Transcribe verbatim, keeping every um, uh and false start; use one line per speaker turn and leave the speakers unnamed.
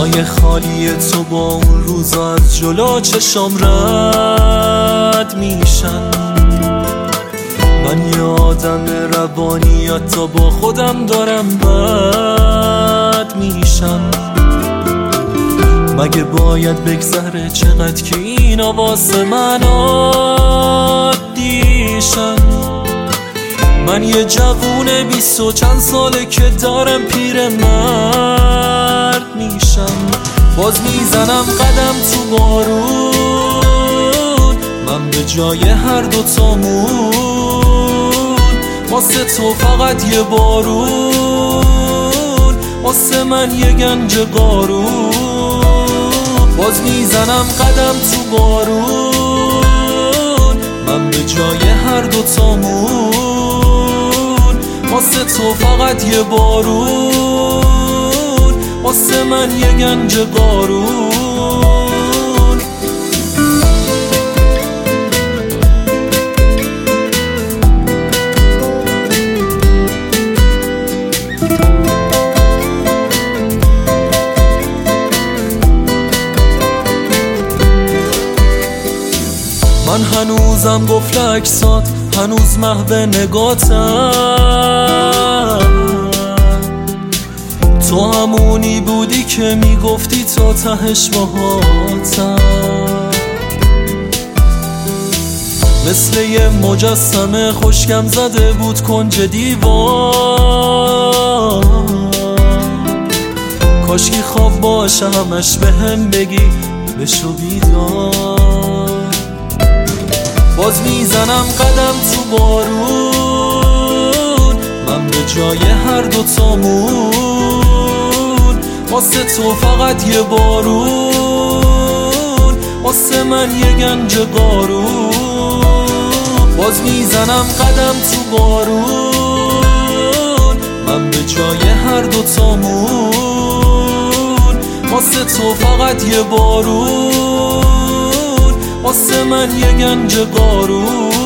جای خالی تو با اون روزا از جلو چشام رد میشن. من یه آدم روانیات تا با خودم دارم بد میشم. مگه باید بگذره چقدر که اینا واسه من عادیشن؟ من یه جوون بیست و چند ساله که دارم پیر مرد میشم. باز میزنم قدم تو بارون، من به جای هر دوتامون واسه تو فقط یه بارون، واسه من یه گنج قارون. باز میزنم قدم تو بارون، من به جای هر دوتامون واسه تو فقط یه بارون، واسه من یه گنج قارون. من هنوزم قفل عکسات، هنوز محو نگاتم. تو همونی بودی که میگفتی تا تهش باهاتم. مثل یه مجسمه خوشگم زده بود کنج دیوار. کاشکی خواب باشه همش بهم بگی بشو بیدار. باز میزنم قدم تو بارون، من به جای هر دوتامون واسه تو فقط یه بارون، واسه من یه گنج قارون. باز میزنم قدم تو بارون، من به جای هر دوتامون واسه تو فقط یه بارون، واسه من یه گنج قارون.